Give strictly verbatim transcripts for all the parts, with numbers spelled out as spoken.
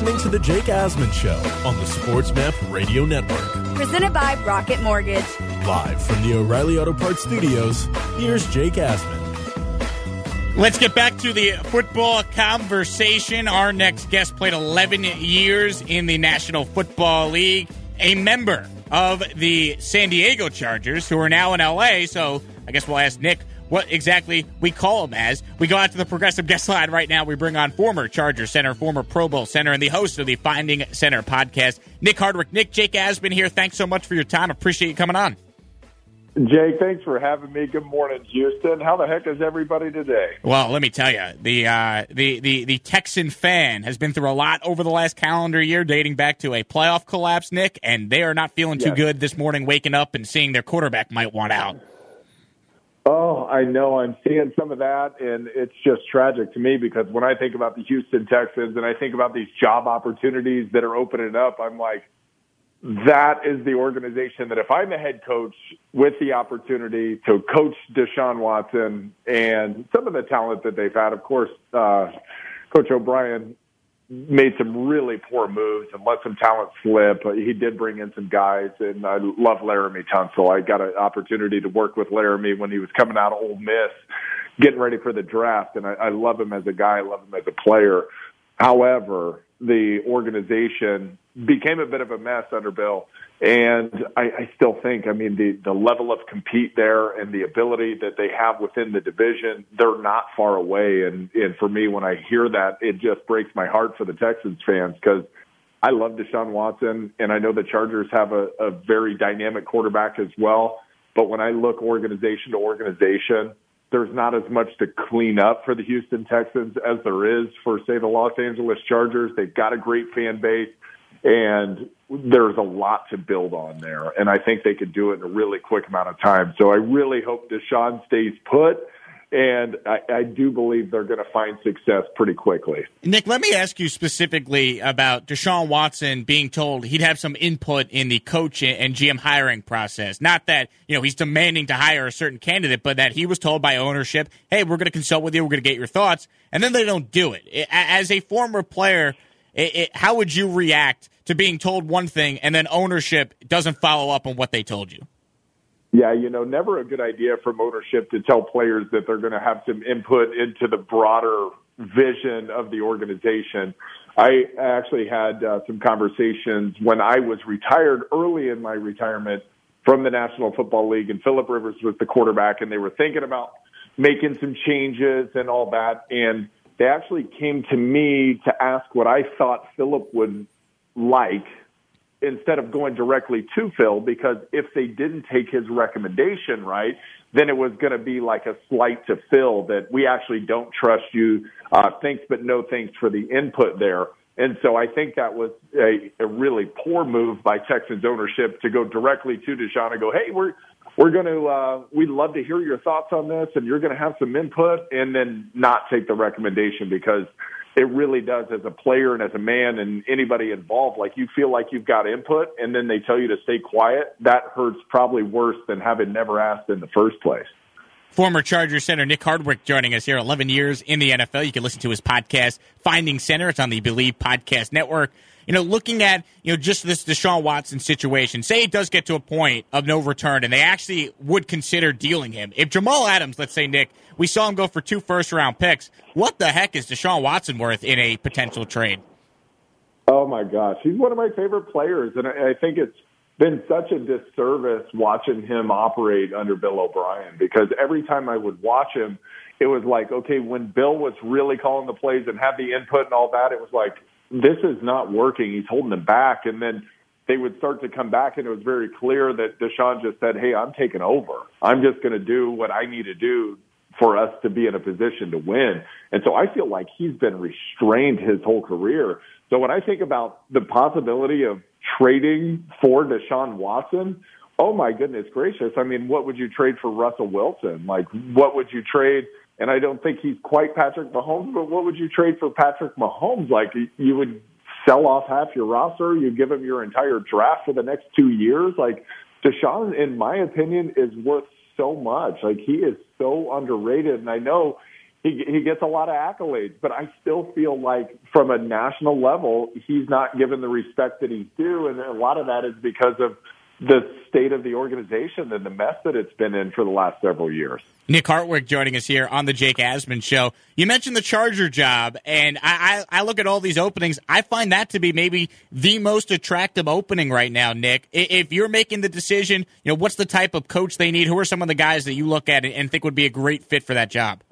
listening to The Jake Asman Show on the SportsMap Radio Network. Presented by Rocket Mortgage. Live from the O'Reilly Auto Parts Studios, here's Jake Asman. Let's get back to the football conversation. Our next guest played eleven years in the National Football League, a member of the San Diego Chargers, who are now in L A, so I guess we'll ask Nick what exactly we call him as. We go out to the Progressive Guest Line right now. We bring on former Charger center, former Pro Bowl center, and the host of the Finding Center podcast, Nick Hardwick. Nick, Jake Asman here. Thanks so much for your time. Appreciate you coming on. Jake, thanks for having me. Good morning, Houston. How the heck is everybody today? Well, let me tell you, the uh, the the the Texan fan has been through a lot over the last calendar year, dating back to a playoff collapse, Nick, and they are not feeling too yes. good this morning, waking up and seeing their quarterback might want out. Oh, I know. I'm seeing some of that, and it's just tragic to me because when I think about the Houston Texans and I think about these job opportunities that are opening up, I'm like, that is the organization that if I'm the head coach with the opportunity to coach Deshaun Watson and some of the talent that they've had, of course, uh, Coach O'Brien made some really poor moves and let some talent slip. He did bring in some guys, and I love Laramie Tunsil. I got an opportunity to work with Laramie when he was coming out of Ole Miss, getting ready for the draft, and I, I love him as a guy. I love him as a player. However, the organization became a bit of a mess under Bill. And I, I still think, I mean, the, the level of compete there and the ability that they have within the division, they're not far away. And, and for me, when I hear that, it just breaks my heart for the Texans fans because I love Deshaun Watson, and I know the Chargers have a, a very dynamic quarterback as well. But when I look organization to organization, there's not as much to clean up for the Houston Texans as there is for, say, the Los Angeles Chargers. They've got a great fan base, and there's a lot to build on there. And I think they could do it in a really quick amount of time. So I really hope Deshaun stays put, and I, I do believe they're going to find success pretty quickly. Nick, let me ask you specifically about Deshaun Watson being told he'd have some input in the coach and G M hiring process. Not that, you know, he's demanding to hire a certain candidate, but that he was told by ownership, hey, we're going to consult with you, we're going to get your thoughts, and then they don't do it. As a former player, it, it, how would you react to being told one thing and then ownership doesn't follow up on what they told you? Yeah, you know, never a good idea from ownership to tell players that they're going to have some input into the broader vision of the organization. I actually had uh, some conversations when I was retired early in my retirement from the National Football League, and Phillip Rivers was the quarterback, and they were thinking about making some changes and all that. And they actually came to me to ask what I thought Phillip would like instead of going directly to Phil, because if they didn't take his recommendation right, then it was going to be like a slight to Phil that we actually don't trust you. Uh, thanks, but no thanks for the input there. And so I think that was a, a really poor move by Texans ownership to go directly to Deshaun and go, hey, we're we're going to uh, we'd love to hear your thoughts on this, and you're going to have some input, and then not take the recommendation, because it really does, as a player and as a man and anybody involved, like you feel like you've got input and then they tell you to stay quiet. That hurts probably worse than having never asked in the first place. Former Charger center Nick Hardwick joining us here, eleven years in the N F L. You can listen to his podcast, Finding Center. It's on the Believe Podcast Network. You know, looking at, you know, just this Deshaun Watson situation, say it does get to a point of no return and they actually would consider dealing him. If Jamal Adams, let's say, Nick, we saw him go for two first-round picks, what the heck is Deshaun Watson worth in a potential trade? Oh, my gosh. He's one of my favorite players, and I think it's been such a disservice watching him operate under Bill O'Brien, because every time I would watch him, it was like, okay, when Bill was really calling the plays and had the input and all that, it was like, this is not working. He's holding them back. And then they would start to come back, and it was very clear that Deshaun just said, hey, I'm taking over. I'm just going to do what I need to do for us to be in a position to win. And so I feel like he's been restrained his whole career. So when I think about the possibility of trading for Deshaun Watson, oh, my goodness gracious. I mean, what would you trade for Russell Wilson? Like, what would you trade? And I don't think he's quite Patrick Mahomes, but what would you trade for Patrick Mahomes? Like, you would sell off half your roster, you give him your entire draft for the next two years. Like, Deshaun, in my opinion, is worth so much. Like, he is so underrated. And I know he he gets a lot of accolades, but I still feel like from a national level, he's not given the respect that he's due, and a lot of that is because of the state of the organization and the mess that it's been in for the last several years. Nick Hartwick joining us here on the Jake Asman Show. You mentioned the Charger job, and I, I, I look at all these openings. I find that to be maybe the most attractive opening right now, Nick. If you're making the decision, you know, what's the type of coach they need? Who are some of the guys that you look at and think would be a great fit for that job?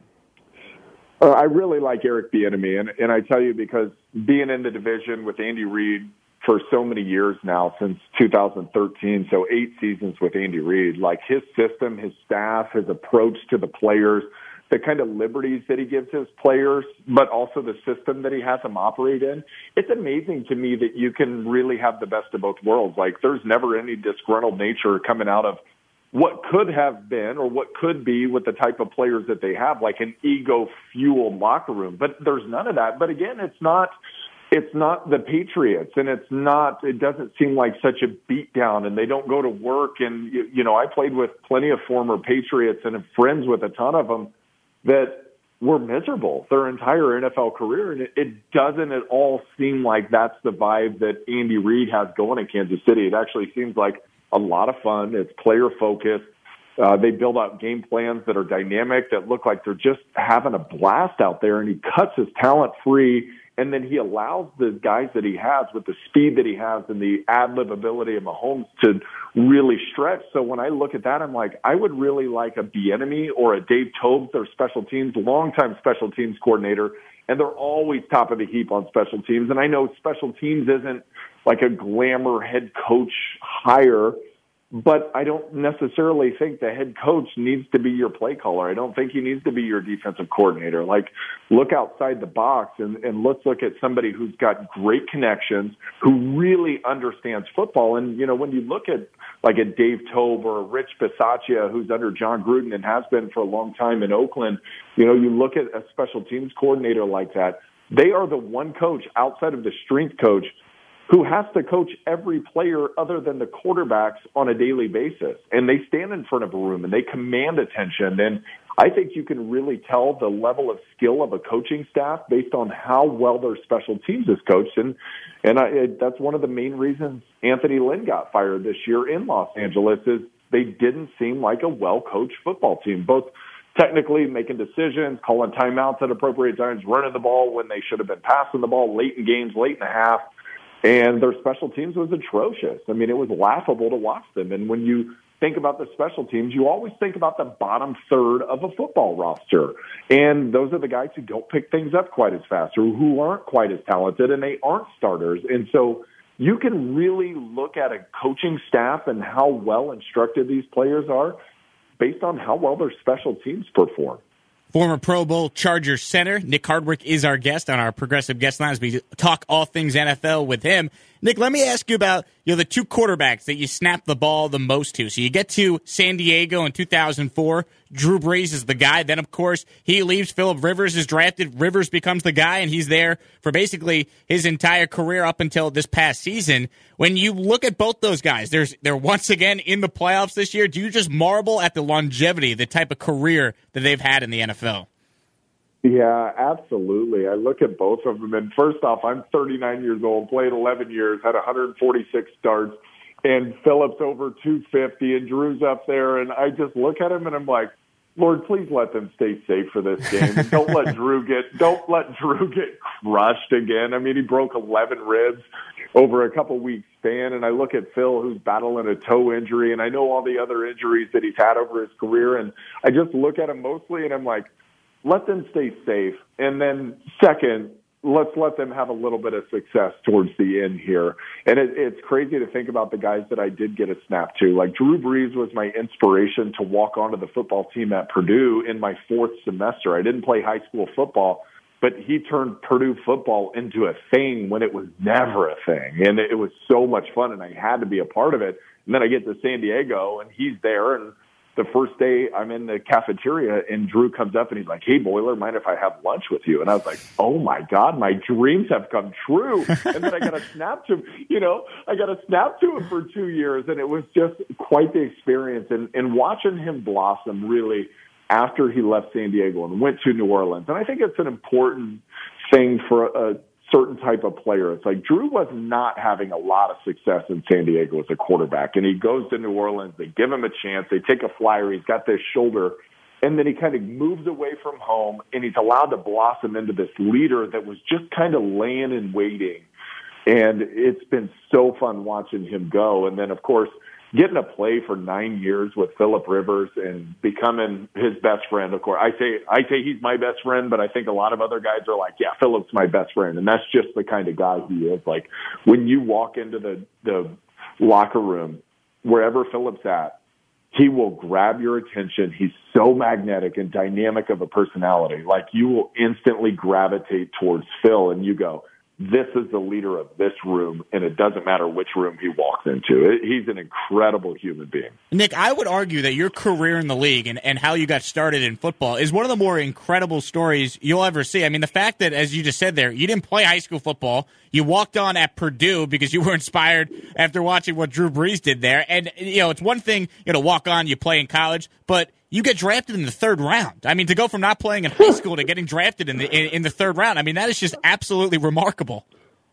Uh, I really like Eric Bieniemy, and, and I tell you because being in the division with Andy Reid for so many years now, since two thousand thirteen, so eight seasons with Andy Reid, like his system, his staff, his approach to the players, the kind of liberties that he gives his players, but also the system that he has them operate in. It's amazing to me that you can really have the best of both worlds. Like there's never any disgruntled nature coming out of what could have been or what could be with the type of players that they have, like an ego-fueled locker room. But there's none of that. But again, it's not it's not the Patriots, and it's not, it doesn't seem like such a beatdown, and they don't go to work. And, you, you know, I played with plenty of former Patriots and am friends with a ton of them that were miserable their entire N F L career. And it, it doesn't at all seem like that's the vibe that Andy Reid has going in Kansas City. It actually seems like a lot of fun. It's player focused. Uh, they build out game plans that are dynamic, that look like they're just having a blast out there, and he cuts his talent free. And then he allows the guys that he has with the speed that he has and the ad-lib ability of Mahomes to really stretch. So when I look at that, I'm like, I would really like a Bieniemy or a Dave Toubs, their special teams, longtime special teams coordinator, and they're always top of the heap on special teams. And I know special teams isn't like a glamour head coach hire, but I don't necessarily think the head coach needs to be your play caller. I don't think he needs to be your defensive coordinator. Like, look outside the box and, and let's look at somebody who's got great connections, who really understands football. And, you know, when you look at like a Dave Toub or a Rich Bisaccia, who's under John Gruden and has been for a long time in Oakland, you know, you look at a special teams coordinator like that, they are the one coach outside of the strength coach who has to coach every player other than the quarterbacks on a daily basis. And they stand in front of a room and they command attention. And I think you can really tell the level of skill of a coaching staff based on how well their special teams is coached. And, and I, it, that's one of the main reasons Anthony Lynn got fired this year in Los Angeles is they didn't seem like a well-coached football team, both technically making decisions, calling timeouts at appropriate times, running the ball when they should have been passing the ball late in games, late in the half. And their special teams was atrocious. I mean, it was laughable to watch them. And when you think about the special teams, you always think about the bottom third of a football roster. And those are the guys who don't pick things up quite as fast or who aren't quite as talented, and they aren't starters. And so you can really look at a coaching staff and how well instructed these players are based on how well their special teams perform. Former Pro Bowl Chargers center Nick Hardwick is our guest on our Progressive Guest Line as we talk all things N F L with him. Nick, let me ask you about you know the two quarterbacks that you snap the ball the most to. So you get to San Diego in two thousand four. Drew Brees is the guy. Then, of course, he leaves. Phillip Rivers is drafted. Rivers becomes the guy, and he's there for basically his entire career up until this past season. When you look at both those guys, there's they're once again in the playoffs this year. Do you just marvel at the longevity, the type of career that they've had in the N F L? Yeah, absolutely. I look at both of them, and first off, I'm thirty-nine years old, played eleven years, had one hundred forty-six starts, and Phillip's over two fifty, and Drew's up there, and I just look at him, and I'm like, Lord, please let them stay safe for this game. And don't let Drew get don't let Drew get crushed again. I mean, he broke eleven ribs over a couple weeks span, and I look at Phil, who's battling a toe injury, and I know all the other injuries that he's had over his career, and I just look at him mostly, and I'm like, let them stay safe. And then second, let's let them have a little bit of success towards the end here. And it, it's crazy to think about the guys that I did get a snap to. Like Drew Brees was my inspiration to walk onto the football team at Purdue in my fourth semester. I didn't play high school football, but he turned Purdue football into a thing when it was never a thing. And it was so much fun, and I had to be a part of it. And then I get to San Diego, and he's there, and the first day I'm in the cafeteria and Drew comes up and he's like, hey, Boiler, mind if I have lunch with you? And I was like, oh, my God, my dreams have come true. And then I got a snap to, you know, I got a snap to him for two years. And it was just quite the experience. And, and watching him blossom really after he left San Diego and went to New Orleans. And I think it's an important thing for a certain type of player. It's like Drew was not having a lot of success in San Diego as a quarterback. And he goes to New Orleans. They give him a chance. They take a flyer. He's got this shoulder. And then he kind of moves away from home, and he's allowed to blossom into this leader that was just kind of laying and waiting. And it's been so fun watching him go. And then, of course, getting to play for nine years with Phillip Rivers and becoming his best friend. Of course, I say I say he's my best friend, but I think a lot of other guys are like, yeah, Phillip's my best friend. And that's just the kind of guy he is. Like, when you walk into the, the locker room, wherever Phillip's at, he will grab your attention. He's so magnetic and dynamic of a personality. Like, you will instantly gravitate towards Phil, and you go, this is the leader of this room, and it doesn't matter which room he walks into. It, he's an incredible human being. Nick, I would argue that your career in the league and, and how you got started in football is one of the more incredible stories you'll ever see. I mean, the fact that, as you just said there, you didn't play high school football. You walked on at Purdue because you were inspired after watching what Drew Brees did there. And, you know, it's one thing, you know, walk on, you play in college, but you get drafted in the third round. I mean, to go from not playing in high school to getting drafted in the in, in the third round, I mean, that is just absolutely remarkable.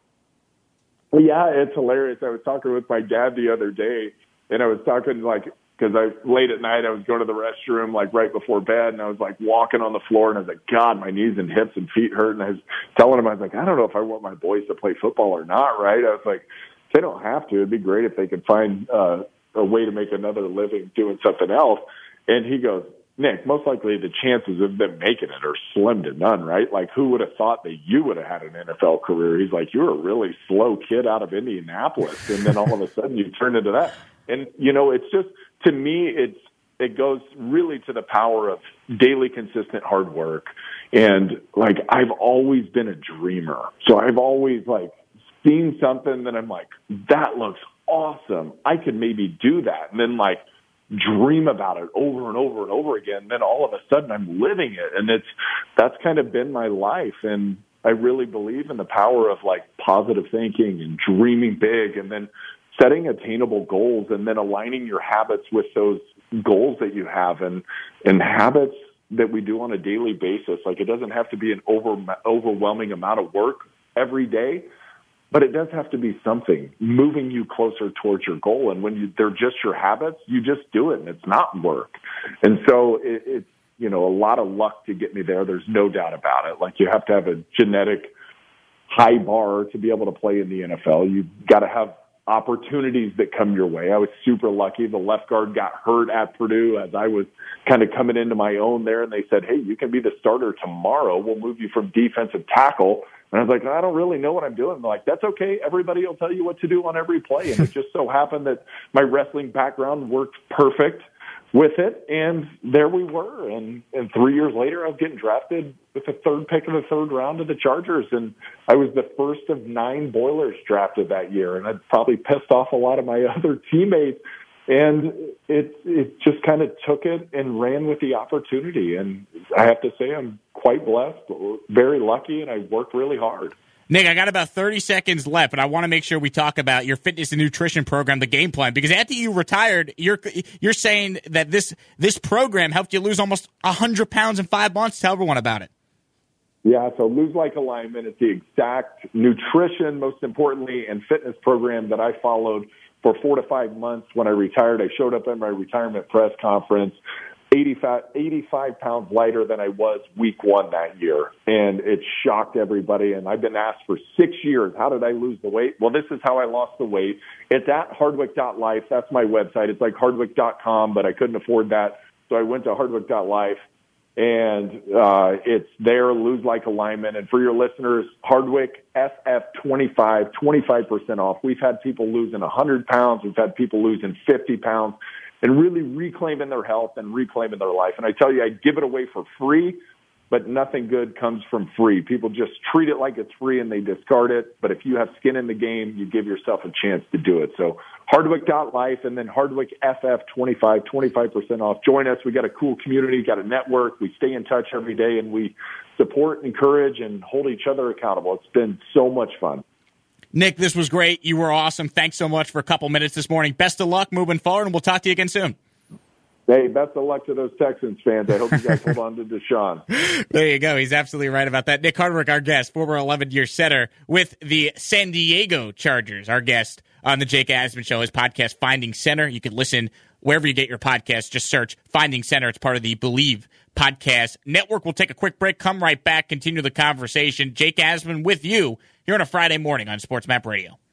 Well, yeah, it's hilarious. I was talking with my dad the other day, and I was talking, like, because I late at night I was going to the restroom, like, right before bed, and I was, like, walking on the floor, and I was like, God, my knees and hips and feet hurt. And I was telling him, I was like, I don't know if I want my boys to play football or not, right? I was like, they don't have to. It'd be great if they could find uh, a way to make another living doing something else. And he goes, Nick, most likely the chances of them making it are slim to none, right? Like, who would have thought that you would have had an N F L career? He's like, you're a really slow kid out of Indianapolis, and then all of a sudden you turn into that. And, you know, it's just, to me, it's it goes really to the power of daily, consistent hard work. And, like, I've always been a dreamer. So I've always, like, seen something that I'm like, that looks awesome. I could maybe do that. And then, like, dream about it over and over and over again. Then all of a sudden I'm living it. And it's, that's kind of been my life. And I really believe in the power of, like, positive thinking and dreaming big, and then setting attainable goals, and then aligning your habits with those goals that you have, and, and habits that we do on a daily basis. Like, it doesn't have to be an over, overwhelming amount of work every day, but it does have to be something moving you closer towards your goal. And when you, they're just your habits, you just do it, and it's not work. And so it, it's, you know, a lot of luck to get me there. There's no doubt about it. Like, you have to have a genetic high bar to be able to play in the N F L. You've got to have opportunities that come your way. I was super lucky. The left guard got hurt at Purdue as I was kind of coming into my own there, and they said, hey, you can be the starter tomorrow. We'll move you from defensive tackle. And I was like, I don't really know what I'm doing. They're like, that's okay. Everybody will tell you what to do on every play. And it just so happened that my wrestling background worked perfect with it. And there we were. And, and three years later, I was getting drafted with the third pick of the third round of the Chargers. And I was the first of nine Boilers drafted that year. And I probably pissed off a lot of my other teammates. And it it just kind of took it and ran with the opportunity. And I have to say I'm quite blessed, very lucky, and I worked really hard. Nick, I got about thirty seconds left, and I want to make sure we talk about your fitness and nutrition program, the game plan, because after you retired, you're you're saying that this this program helped you lose almost one hundred pounds in five months. Tell everyone about it. Yeah, so Lose Like Alignment is the exact nutrition, most importantly, and fitness program that I followed for four to five months. When I retired, I showed up at my retirement press conference, eighty-five, eighty-five pounds lighter than I was week one that year. And it shocked everybody. And I've been asked for six years, how did I lose the weight? Well, this is how I lost the weight. It's at hardwick dot life. That's my website. It's like hardwick dot com, but I couldn't afford that. So I went to hardwick dot life. And uh, it's there, Lose Like Alignment. And for your listeners, Hardwick S F twenty-five, twenty-five percent off. We've had people losing one hundred pounds. We've had people losing fifty pounds and really reclaiming their health and reclaiming their life. And I tell you, I give it away for free, but nothing good comes from free. People just treat it like it's free and they discard it. But if you have skin in the game, you give yourself a chance to do it. So hardwick dot life and then Hardwick S F twenty-five, twenty-five percent off. Join us. We got a cool community, got a network. We stay in touch every day, and we support, encourage, and hold each other accountable. It's been so much fun. Nick, this was great. You were awesome. Thanks so much for a couple minutes this morning. Best of luck moving forward, and we'll talk to you again soon. Hey, best of luck to those Texans fans. I hope you guys hold on to Deshaun. There you go. He's absolutely right about that. Nick Hardwick, our guest, former eleven-year center with the San Diego Chargers, our guest on the Jake Asman Show, his podcast, Finding Center. You can listen wherever you get your podcast. Just search Finding Center. It's part of the Believe Podcast Network. We'll take a quick break, come right back, continue the conversation. Jake Asman with you here on a Friday morning on Sports Map Radio.